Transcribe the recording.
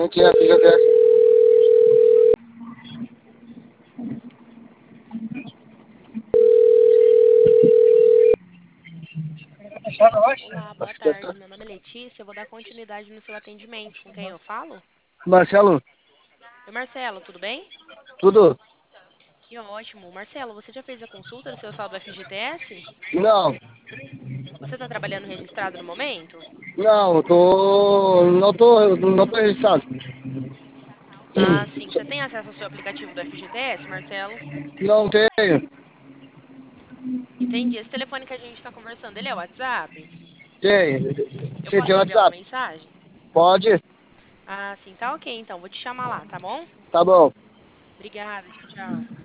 que é FGTS. Olá, boa Acho que tarde. tá. Meu nome é Letícia. Eu vou dar continuidade no seu atendimento. Com quem eu falo? Marcelo, Oi, Marcelo, tudo bem? tudo? Que ótimo. Marcelo, você já fez a consulta do seu saldo FGTS? Não, Você está trabalhando registrado no momento? não, não tô registrado. Ah, sim. Você tem acesso ao seu aplicativo do FGTS, Marcelo? Não tenho. Entendi. Esse telefone que a gente está conversando, ele é o WhatsApp? Tenho. Eu Você posso tem enviar uma WhatsApp? mensagem? Pode? Ah, sim. Tá ok, então. Vou te chamar lá, tá bom? Tá bom. Obrigada. Tchau, tchau.